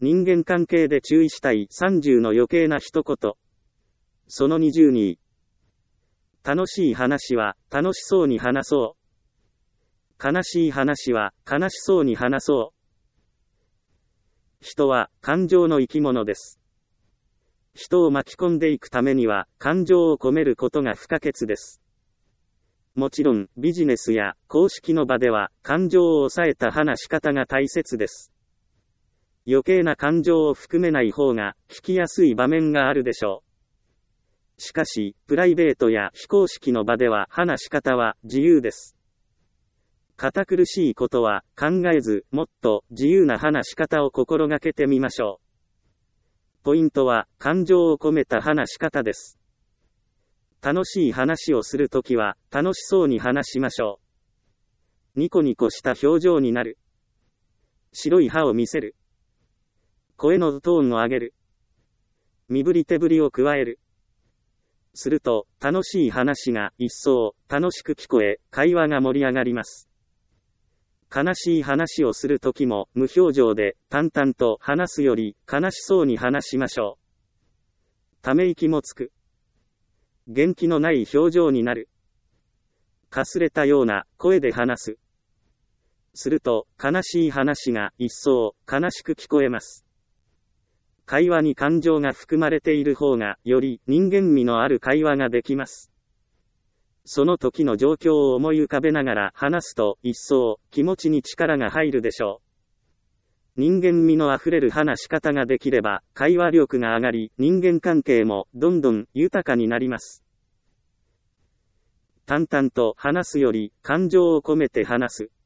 人間関係で注意したい30の余計な一言。その22。楽しい話は楽しそうに話そう。悲しい話は悲しそうに話そう。人は感情の生き物です。人を巻き込んでいくためには感情を込めることが不可欠です。もちろんビジネスや公式の場では感情を抑えた話し方が大切です。余計な感情を含めない方が聞きやすい場面があるでしょう。しかし、プライベートや非公式の場では話し方は自由です。堅苦しいことは考えず、もっと自由な話し方を心がけてみましょう。ポイントは感情を込めた話し方です。楽しい話をするときは楽しそうに話しましょう。ニコニコした表情になる。白い歯を見せる。声のトーンを上げる。身振り手振りを加える。すると、楽しい話が一層楽しく聞こえ、会話が盛り上がります。悲しい話をするときも無表情で淡々と話すより悲しそうに話しましょう。ため息もつく。元気のない表情になる。かすれたような声で話す。すると、悲しい話が一層悲しく聞こえます。会話に感情が含まれている方が、より人間味のある会話ができます。その時の状況を思い浮かべながら話すと、一層気持ちに力が入るでしょう。人間味のあふれる話し方ができれば、会話力が上がり、人間関係もどんどん豊かになります。淡々と話すより、感情を込めて話す。